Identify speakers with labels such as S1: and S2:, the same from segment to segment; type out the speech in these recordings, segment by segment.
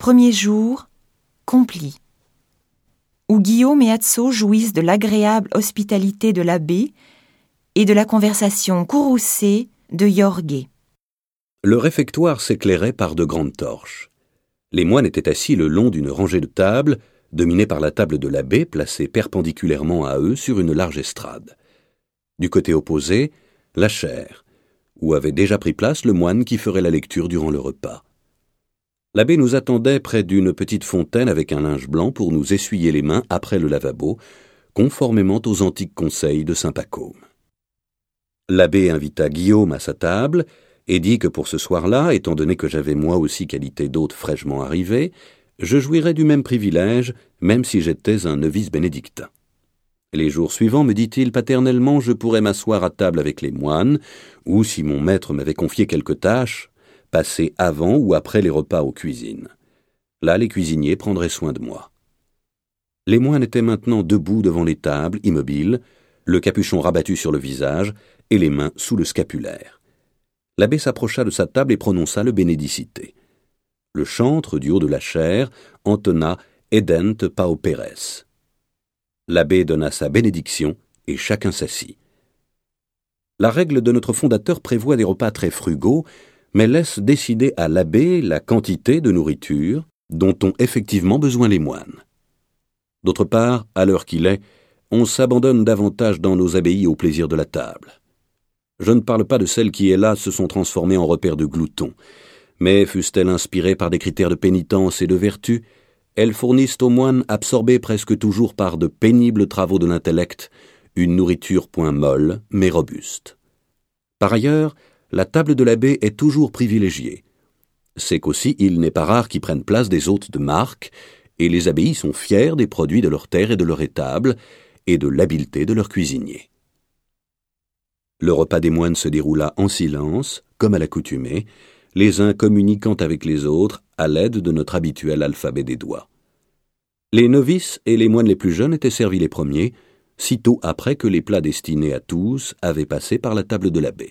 S1: Premier jour, Compli. Où Guillaume et Atso jouissent de l'agréable hospitalité de l'abbé et de la conversation courroucée de Jorge.
S2: Le réfectoire s'éclairait par de grandes torches. Les moines étaient assis le long d'une rangée de tables, dominée par la table de l'abbé, placée perpendiculairement à eux sur une large estrade. Du côté opposé, la chaire, où avait déjà pris place le moine qui ferait la lecture durant le repas. L'abbé nous attendait près d'une petite fontaine avec un linge blanc pour nous essuyer les mains après le lavabo, conformément aux antiques conseils de saint Pacôme. L'abbé invita Guillaume à sa table et dit que pour ce soir-là, étant donné que j'avais moi aussi qualité d'hôte fraîchement arrivé, je jouirais du même privilège, même si j'étais un novice bénédictin. Les jours suivants, me dit-il paternellement, je pourrais m'asseoir à table avec les moines, ou si mon maître m'avait confié quelques tâches, passer avant ou après les repas aux cuisines. Là, les cuisiniers prendraient soin de moi. Les moines étaient maintenant debout devant les tables, immobiles, le capuchon rabattu sur le visage et les mains sous le scapulaire. L'abbé s'approcha de sa table et prononça le bénédicité. Le chantre, du haut de la chaire, entonna « Edent pauperes ». L'abbé donna sa bénédiction et chacun s'assit. La règle de notre fondateur prévoit des repas très frugaux, mais laisse décider à l'abbé la quantité de nourriture dont ont effectivement besoin les moines. D'autre part, à l'heure qu'il est, on s'abandonne davantage dans nos abbayes au plaisir de la table. Je ne parle pas de celles qui, hélas, se sont transformées en repères de gloutons, mais fussent-elles inspirées par des critères de pénitence et de vertu, elles fournissent aux moines, absorbés presque toujours par de pénibles travaux de l'intellect, une nourriture point molle, mais robuste. Par ailleurs, la table de l'abbé est toujours privilégiée. C'est qu'aussi il n'est pas rare qu'ils prennent place des hôtes de marque, et les abbayes sont fiers des produits de leur terre et de leur étable, et de l'habileté de leurs cuisiniers. Le repas des moines se déroula en silence, comme à l'accoutumée, les uns communiquant avec les autres à l'aide de notre habituel alphabet des doigts. Les novices et les moines les plus jeunes étaient servis les premiers, sitôt après que les plats destinés à tous avaient passé par la table de l'abbé.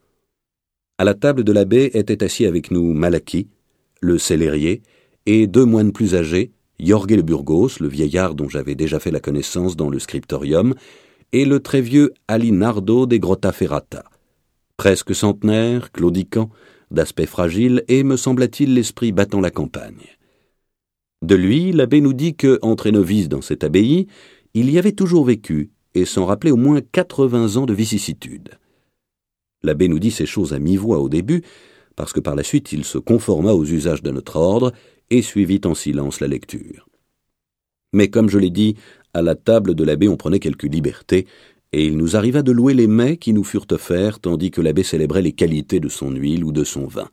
S2: À la table de l'abbé étaient assis avec nous Malachie, le célérier, et deux moines plus âgés, Jorge le Burgos, le vieillard dont j'avais déjà fait la connaissance dans le scriptorium, et le très vieux Alinardo de Grottaferrata, presque centenaire, claudiquant, d'aspect fragile et, me sembla-t-il, l'esprit battant la campagne. De lui, l'abbé nous dit que, entré novice dans cette abbaye, il y avait toujours vécu, et s'en rappelait au moins 80 ans de vicissitudes. L'abbé nous dit ces choses à mi-voix au début, parce que par la suite il se conforma aux usages de notre ordre et suivit en silence la lecture. Mais comme je l'ai dit, à la table de l'abbé on prenait quelques libertés, et il nous arriva de louer les mets qui nous furent offerts, tandis que l'abbé célébrait les qualités de son huile ou de son vin.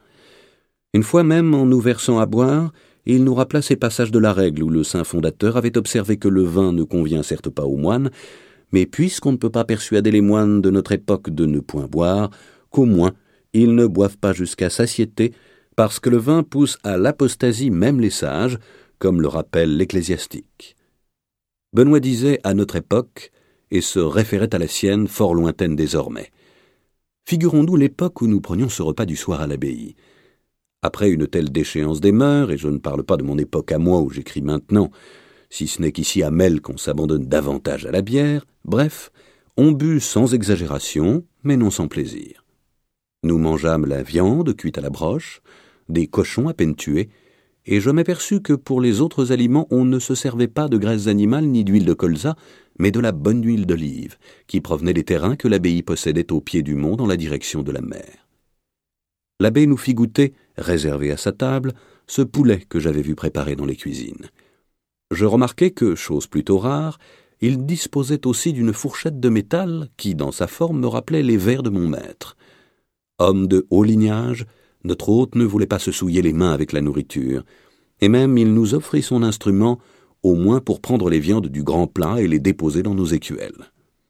S2: Une fois même, en nous versant à boire, il nous rappela ces passages de la règle où le saint fondateur avait observé que le vin ne convient certes pas aux moines, mais puisqu'on ne peut pas persuader les moines de notre époque de ne point boire, qu'au moins ils ne boivent pas jusqu'à satiété, parce que le vin pousse à l'apostasie même les sages, comme le rappelle l'Ecclésiastique. Benoît disait à notre époque, et se référait à la sienne fort lointaine désormais. Figurons-nous l'époque où nous prenions ce repas du soir à l'abbaye. Après une telle déchéance des mœurs, et je ne parle pas de mon époque à moi où j'écris maintenant, si ce n'est qu'ici à Mel qu'on s'abandonne davantage à la bière, bref, on but sans exagération, mais non sans plaisir. Nous mangeâmes la viande cuite à la broche, des cochons à peine tués, et je m'aperçus que pour les autres aliments on ne se servait pas de graisses animales ni d'huile de colza, mais de la bonne huile d'olive, qui provenait des terrains que l'abbaye possédait au pied du mont dans la direction de la mer. L'abbé nous fit goûter, réservé à sa table, ce poulet que j'avais vu préparer dans les cuisines. Je remarquai que, chose plutôt rare, il disposait aussi d'une fourchette de métal qui, dans sa forme, me rappelait les verres de mon maître. Homme de haut lignage, notre hôte ne voulait pas se souiller les mains avec la nourriture, et même il nous offrit son instrument, au moins pour prendre les viandes du grand plat et les déposer dans nos écuelles.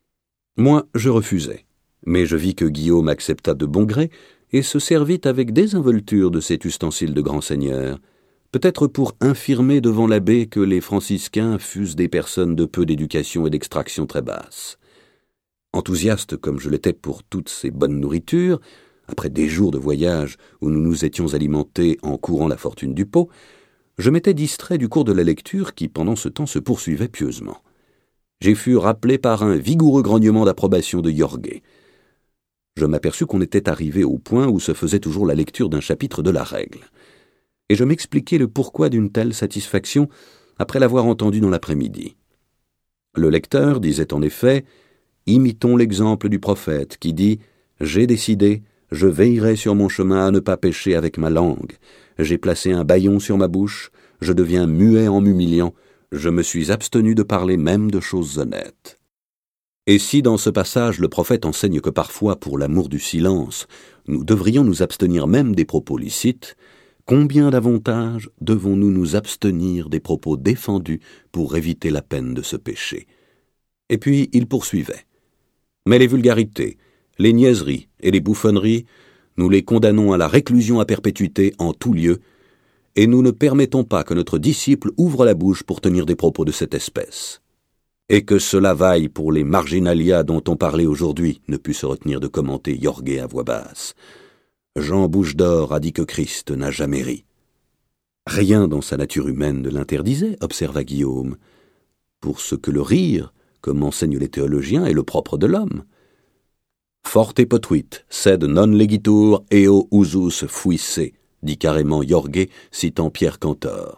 S2: Moi, je refusai, mais je vis que Guillaume accepta de bon gré et se servit avec désinvolture de cet ustensile de grand seigneur, peut-être pour infirmer devant l'abbé que les franciscains fussent des personnes de peu d'éducation et d'extraction très basse. Enthousiaste comme je l'étais pour toutes ces bonnes nourritures, après des jours de voyage où nous nous étions alimentés en courant la fortune du pot, Je m'étais distrait du cours de la lecture qui, pendant ce temps, se poursuivait pieusement. J'ai fui rappelé par un vigoureux grognement d'approbation de Jorge. Je m'aperçus qu'on était arrivé au point où se faisait toujours la lecture d'un chapitre de la règle. Et je m'expliquai le pourquoi d'une telle satisfaction après l'avoir entendu dans l'après-midi. Le lecteur disait en effet « Imitons l'exemple du prophète qui dit « J'ai décidé, je veillerai sur mon chemin à ne pas pécher avec ma langue. J'ai placé un bâillon sur ma bouche, je deviens muet en m'humiliant, je me suis abstenu de parler même de choses honnêtes. » Et si dans ce passage le prophète enseigne que parfois, pour l'amour du silence, nous devrions nous abstenir même des propos licites, combien davantage devons-nous nous abstenir des propos défendus pour éviter la peine de ce péché? Et puis il poursuivait. Mais les vulgarités, les niaiseries et les bouffonneries, nous les condamnons à la réclusion à perpétuité en tout lieu, et nous ne permettons pas que notre disciple ouvre la bouche pour tenir des propos de cette espèce. Et que cela vaille pour les marginalia dont on parlait aujourd'hui, ne put se retenir de commenter Jorge à voix basse. Jean Bouche d'Or a dit que Christ n'a jamais ri. Rien dans sa nature humaine ne l'interdisait, observa Guillaume, pour ce que le rire, comme enseignent les théologiens, est le propre de l'homme. Forte potuit, sed non legitur eo usus fuisse, dit carrément Jorge, citant Pierre Cantor.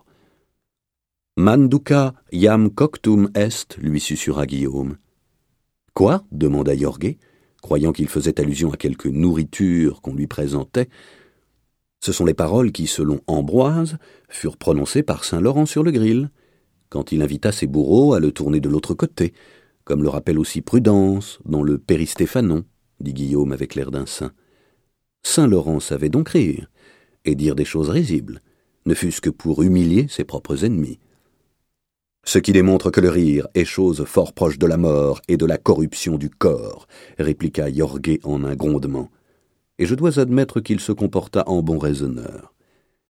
S2: Manduca iam coctum est, lui susurra Guillaume. Quoi? Demanda Jorge, croyant qu'il faisait allusion à quelque nourriture qu'on lui présentait. Ce sont les paroles qui, selon Ambroise, furent prononcées par saint Laurent sur le gril, quand il invita ses bourreaux à le tourner de l'autre côté, comme le rappelle aussi Prudence dans le Péristéphanon, dit Guillaume avec l'air d'un saint. Saint Laurent savait donc rire, et dire des choses risibles, ne fût-ce que pour humilier ses propres ennemis. Ce qui démontre que le rire est chose fort proche de la mort et de la corruption du corps, répliqua Jorge en un grondement, et je dois admettre qu'il se comporta en bon raisonneur.